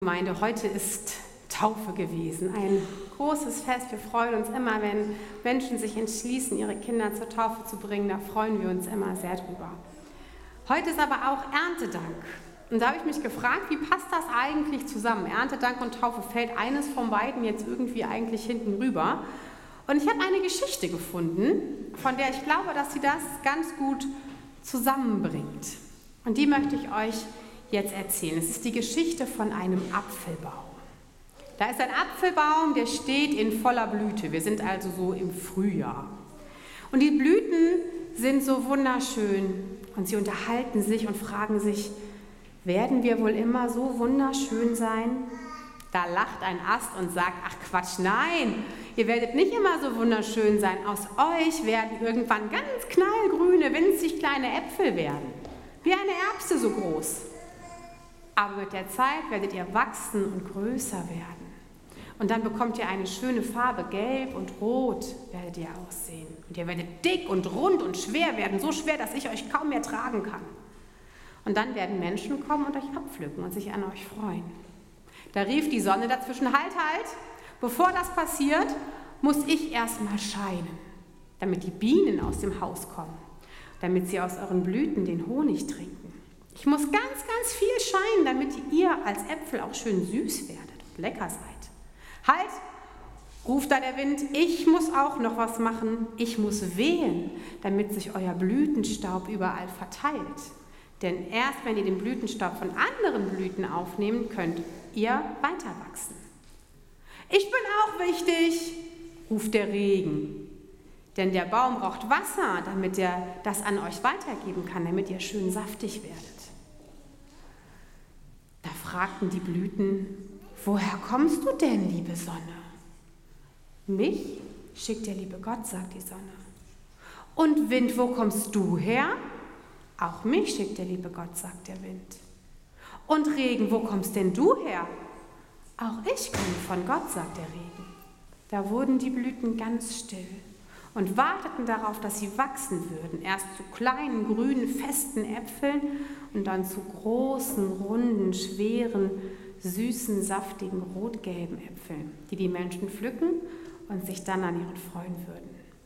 Gemeinde, heute ist Taufe gewesen, ein großes Fest. Wir freuen uns immer, wenn Menschen sich entschließen, ihre Kinder zur Taufe zu bringen. Da freuen wir uns immer sehr drüber. Heute ist aber auch Erntedank. Und da habe ich mich gefragt, wie passt das eigentlich zusammen? Erntedank und Taufe, fällt eines von beiden jetzt irgendwie eigentlich hinten rüber? Und ich habe eine Geschichte gefunden, von der ich glaube, dass sie das ganz gut zusammenbringt. Und die möchte ich euch jetzt erzählen. Es ist die Geschichte von einem Apfelbaum. Da ist ein Apfelbaum, der steht in voller Blüte. Wir sind also so im Frühjahr. Und die Blüten sind so wunderschön und sie unterhalten sich und fragen sich, werden wir wohl immer so wunderschön sein? Da lacht ein Ast und sagt, ach Quatsch, nein, ihr werdet nicht immer so wunderschön sein. Aus euch werden irgendwann ganz knallgrüne, winzig kleine Äpfel werden. Wie eine Erbse so groß. Aber mit der Zeit werdet ihr wachsen und größer werden. Und dann bekommt ihr eine schöne Farbe, gelb und rot werdet ihr aussehen. Und ihr werdet dick und rund und schwer werden, so schwer, dass ich euch kaum mehr tragen kann. Und dann werden Menschen kommen und euch abpflücken und sich an euch freuen. Da rief die Sonne dazwischen, halt, bevor das passiert, muss ich erstmal scheinen, damit die Bienen aus dem Haus kommen, damit sie aus euren Blüten den Honig trinken. Ich muss ganz, ganz viel scheinen, damit ihr als Äpfel auch schön süß werdet und lecker seid. Halt, ruft da der Wind, ich muss auch noch was machen. Ich muss wehen, damit sich euer Blütenstaub überall verteilt. Denn erst wenn ihr den Blütenstaub von anderen Blüten aufnehmt, könnt ihr weiter wachsen. Ich bin auch wichtig, ruft der Regen. Denn der Baum braucht Wasser, damit er das an euch weitergeben kann, damit ihr schön saftig werdet. Da fragten die Blüten, woher kommst du denn, liebe Sonne? Mich schickt der liebe Gott, sagt die Sonne. Und Wind, wo kommst du her? Auch mich schickt der liebe Gott, sagt der Wind. Und Regen, wo kommst denn du her? Auch ich komme von Gott, sagt der Regen. Da wurden die Blüten ganz still und warteten darauf, dass sie wachsen würden. Erst zu kleinen, grünen, festen Äpfeln und dann zu großen, runden, schweren, süßen, saftigen, rot-gelben Äpfeln, die die Menschen pflücken und sich dann an ihren freuen würden.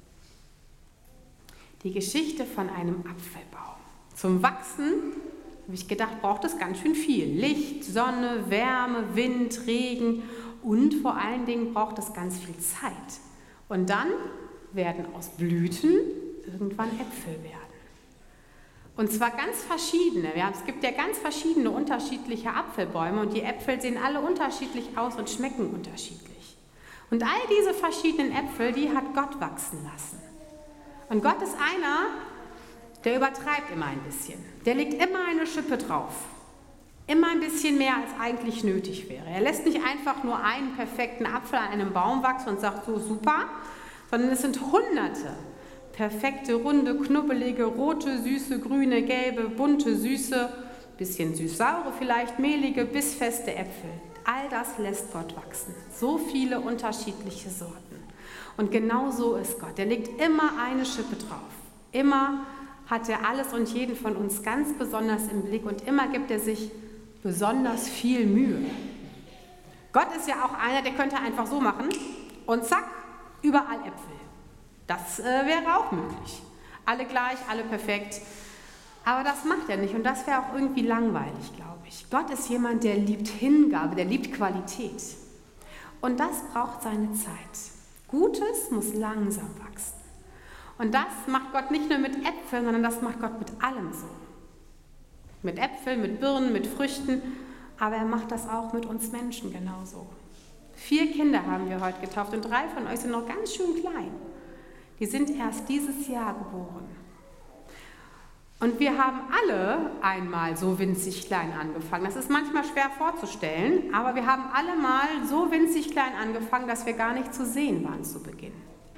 Die Geschichte von einem Apfelbaum. Zum Wachsen, habe ich gedacht, braucht es ganz schön viel. Licht, Sonne, Wärme, Wind, Regen und vor allen Dingen braucht es ganz viel Zeit. Und dann werden aus Blüten irgendwann Äpfel werden. Und zwar ganz verschiedene. Es gibt ja ganz verschiedene unterschiedliche Apfelbäume und die Äpfel sehen alle unterschiedlich aus und schmecken unterschiedlich. Und all diese verschiedenen Äpfel, die hat Gott wachsen lassen. Und Gott ist einer, der übertreibt immer ein bisschen. Der legt immer eine Schippe drauf. Immer ein bisschen mehr, als eigentlich nötig wäre. Er lässt nicht einfach nur einen perfekten Apfel an einem Baum wachsen und sagt, so super, sondern es sind Hunderte perfekte, runde, knubbelige, rote, süße, grüne, gelbe, bunte, süße, bisschen süß-saure vielleicht, mehlige, bissfeste Äpfel. All das lässt Gott wachsen. So viele unterschiedliche Sorten. Und genau so ist Gott. Er legt immer eine Schippe drauf. Immer hat er alles und jeden von uns ganz besonders im Blick und immer gibt er sich besonders viel Mühe. Gott ist ja auch einer, der könnte einfach so machen und zack, überall Äpfel. Das wäre auch möglich. Alle gleich, alle perfekt. Aber das macht er nicht und das wäre auch irgendwie langweilig, glaube ich. Gott ist jemand, der liebt Hingabe, der liebt Qualität. Und das braucht seine Zeit. Gutes muss langsam wachsen. Und das macht Gott nicht nur mit Äpfeln, sondern das macht Gott mit allem so. Mit Äpfeln, mit Birnen, mit Früchten, aber er macht das auch mit uns Menschen genauso. 4 Kinder haben wir heute getauft und 3 von euch sind noch ganz schön klein. Die sind erst dieses Jahr geboren. Und wir haben alle einmal so winzig klein angefangen. Das ist manchmal schwer vorzustellen, aber wir haben alle mal so winzig klein angefangen, dass wir gar nicht zu sehen waren zu Beginn.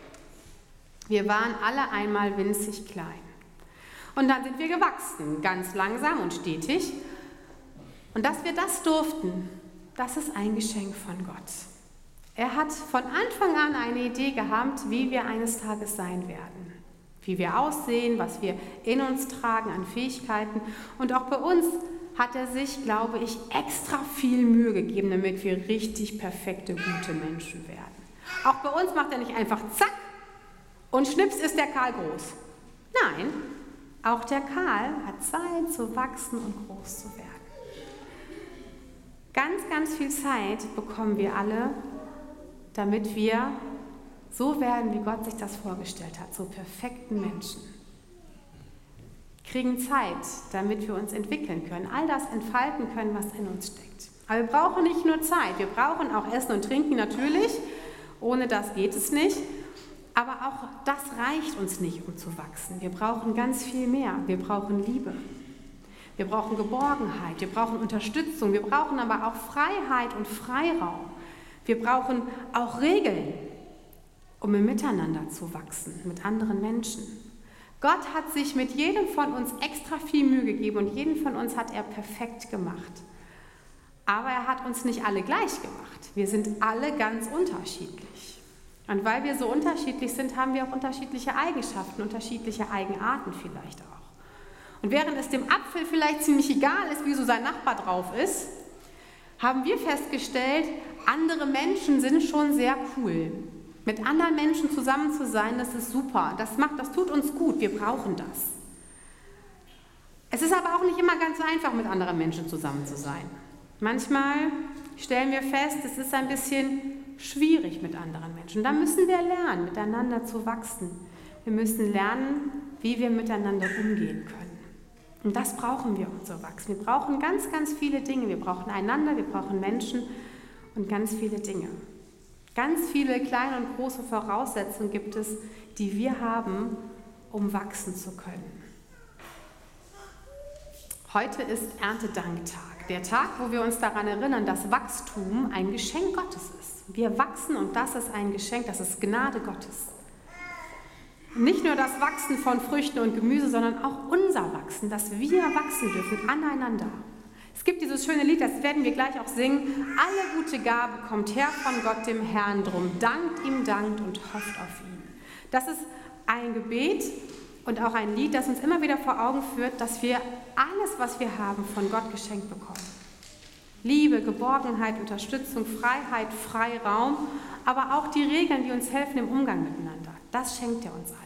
Wir waren alle einmal winzig klein. Und dann sind wir gewachsen, ganz langsam und stetig. Und dass wir das durften, das ist ein Geschenk von Gott. Er hat von Anfang an eine Idee gehabt, wie wir eines Tages sein werden. Wie wir aussehen, was wir in uns tragen an Fähigkeiten. Und auch bei uns hat er sich, glaube ich, extra viel Mühe gegeben, damit wir richtig perfekte, gute Menschen werden. Auch bei uns macht er nicht einfach zack und schnips ist der Karl groß. Nein, auch der Karl hat Zeit zu wachsen und groß zu werden. Ganz, ganz viel Zeit bekommen wir alle, damit wir so werden, wie Gott sich das vorgestellt hat, zu perfekten Menschen. Kriegen Zeit, damit wir uns entwickeln können, all das entfalten können, was in uns steckt. Aber wir brauchen nicht nur Zeit, wir brauchen auch Essen und Trinken natürlich, ohne das geht es nicht. Aber auch das reicht uns nicht, um zu wachsen. Wir brauchen ganz viel mehr. Wir brauchen Liebe. Wir brauchen Geborgenheit. Wir brauchen Unterstützung. Wir brauchen aber auch Freiheit und Freiraum. Wir brauchen auch Regeln, um im Miteinander zu wachsen mit anderen Menschen. Gott hat sich mit jedem von uns extra viel Mühe gegeben und jeden von uns hat er perfekt gemacht. Aber er hat uns nicht alle gleich gemacht. Wir sind alle ganz unterschiedlich. Und weil wir so unterschiedlich sind, haben wir auch unterschiedliche Eigenschaften, unterschiedliche Eigenarten vielleicht auch. Und während es dem Apfel vielleicht ziemlich egal ist, wie so sein Nachbar drauf ist, haben wir festgestellt, andere Menschen sind schon sehr cool. Mit anderen Menschen zusammen zu sein, das ist super. Das tut uns gut, wir brauchen das. Es ist aber auch nicht immer ganz so einfach, mit anderen Menschen zusammen zu sein. Manchmal stellen wir fest, es ist ein bisschen schwierig mit anderen Menschen. Da müssen wir lernen, miteinander zu wachsen. Wir müssen lernen, wie wir miteinander umgehen können. Und das brauchen wir, um zu wachsen. Wir brauchen ganz, ganz viele Dinge. Wir brauchen einander, wir brauchen Menschen und ganz viele Dinge. Ganz viele kleine und große Voraussetzungen gibt es, die wir haben, um wachsen zu können. Heute ist Erntedanktag, der Tag, wo wir uns daran erinnern, dass Wachstum ein Geschenk Gottes ist. Wir wachsen und das ist ein Geschenk, das ist Gnade Gottes. Nicht nur das Wachsen von Früchten und Gemüse, sondern auch unser Wachsen, dass wir wachsen dürfen aneinander. Es gibt dieses schöne Lied, das werden wir gleich auch singen. Alle gute Gabe kommt her von Gott dem Herrn, drum dankt ihm, dankt und hofft auf ihn. Das ist ein Gebet und auch ein Lied, das uns immer wieder vor Augen führt, dass wir alles, was wir haben, von Gott geschenkt bekommen. Liebe, Geborgenheit, Unterstützung, Freiheit, Freiraum, aber auch die Regeln, die uns helfen im Umgang miteinander. Das schenkt er uns alles.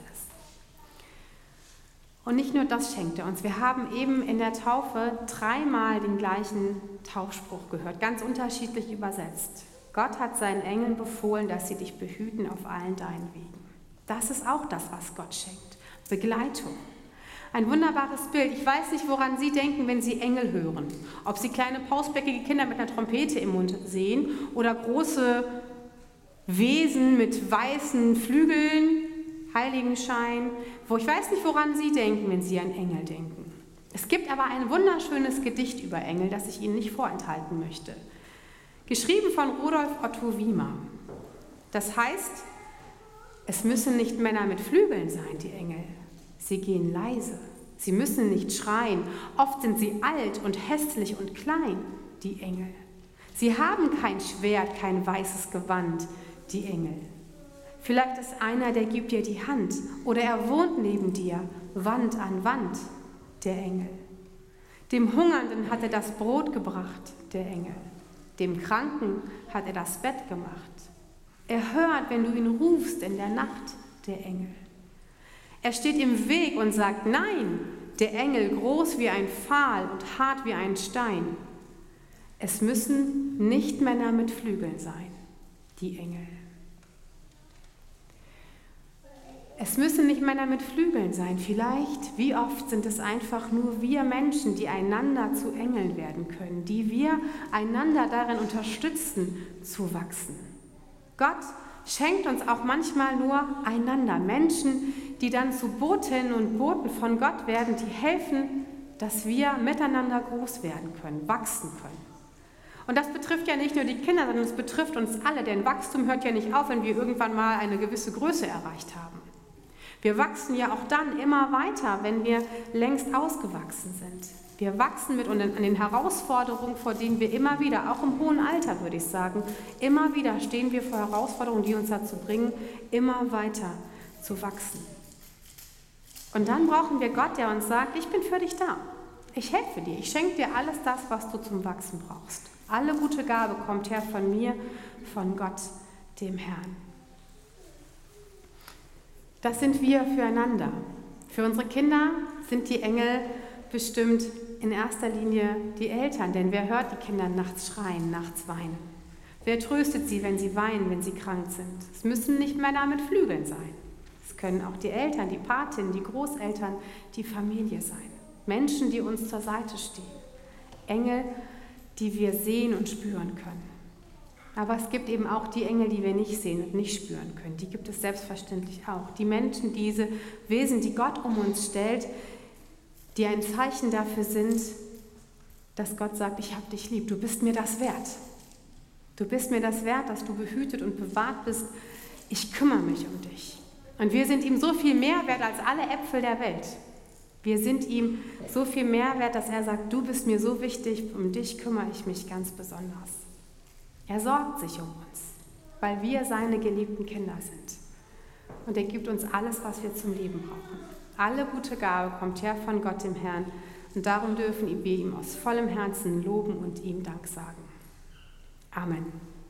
Und nicht nur das schenkt er uns. Wir haben eben in der Taufe 3-mal den gleichen Taufspruch gehört, ganz unterschiedlich übersetzt. Gott hat seinen Engeln befohlen, dass sie dich behüten auf allen deinen Wegen. Das ist auch das, was Gott schenkt. Begleitung. Ein wunderbares Bild. Ich weiß nicht, woran Sie denken, wenn Sie Engel hören. Ob Sie kleine pausbäckige Kinder mit einer Trompete im Mund sehen oder große Wesen mit weißen Flügeln, Heiligenschein. Ich weiß nicht, woran Sie denken, wenn Sie an Engel denken. Es gibt aber ein wunderschönes Gedicht über Engel, das ich Ihnen nicht vorenthalten möchte. Geschrieben von Rudolf Otto Wiemer. Das heißt, es müssen nicht Männer mit Flügeln sein, die Engel. Sie gehen leise. Sie müssen nicht schreien. Oft sind sie alt und hässlich und klein, die Engel. Sie haben kein Schwert, kein weißes Gewand, die Engel. Vielleicht ist einer, der gibt dir die Hand oder er wohnt neben dir, Wand an Wand, der Engel. Dem Hungernden hat er das Brot gebracht, der Engel. Dem Kranken hat er das Bett gemacht. Er hört, wenn du ihn rufst in der Nacht, der Engel. Er steht im Weg und sagt Nein, der Engel, groß wie ein Pfahl und hart wie ein Stein. Es müssen nicht Männer mit Flügeln sein, die Engel. Es müssen nicht Männer mit Flügeln sein. Vielleicht, wie oft sind es einfach nur wir Menschen, die einander zu Engeln werden können, die wir einander darin unterstützen, zu wachsen. Gott schenkt uns auch manchmal nur einander, Menschen, die dann zu Botinnen und Boten von Gott werden, die helfen, dass wir miteinander groß werden können, wachsen können. Und das betrifft ja nicht nur die Kinder, sondern es betrifft uns alle, denn Wachstum hört ja nicht auf, wenn wir irgendwann mal eine gewisse Größe erreicht haben. Wir wachsen ja auch dann immer weiter, wenn wir längst ausgewachsen sind. Wir wachsen mit an den Herausforderungen, vor denen wir immer wieder, auch im hohen Alter würde ich sagen, immer wieder stehen wir vor Herausforderungen, die uns dazu bringen, immer weiter zu wachsen. Und dann brauchen wir Gott, der uns sagt, ich bin für dich da. ich helfe dir, ich schenke dir alles das, was du zum Wachsen brauchst. Alle gute Gabe kommt her von mir, von Gott, dem Herrn. Das sind wir füreinander. Für unsere Kinder sind die Engel bestimmt in erster Linie die Eltern, denn wer hört die Kinder nachts schreien, nachts weinen? Wer tröstet sie, wenn sie weinen, wenn sie krank sind? Es müssen nicht Männer mit Flügeln sein. Es können auch die Eltern, die Patinnen, die Großeltern, die Familie sein. Menschen, die uns zur Seite stehen. Engel, die wir sehen und spüren können. Aber es gibt eben auch die Engel, die wir nicht sehen und nicht spüren können. Die gibt es selbstverständlich auch. Die Menschen, diese Wesen, die Gott um uns stellt, die ein Zeichen dafür sind, dass Gott sagt, ich habe dich lieb, du bist mir das wert. Du bist mir das wert, dass du behütet und bewahrt bist. Ich kümmere mich um dich. Und wir sind ihm so viel mehr wert als alle Äpfel der Welt. Wir sind ihm so viel mehr wert, dass er sagt, du bist mir so wichtig, um dich kümmere ich mich ganz besonders. Er sorgt sich um uns, weil wir seine geliebten Kinder sind. Und er gibt uns alles, was wir zum Leben brauchen. Alle gute Gabe kommt her von Gott, dem Herrn. Und darum dürfen wir ihm aus vollem Herzen loben und ihm Dank sagen. Amen.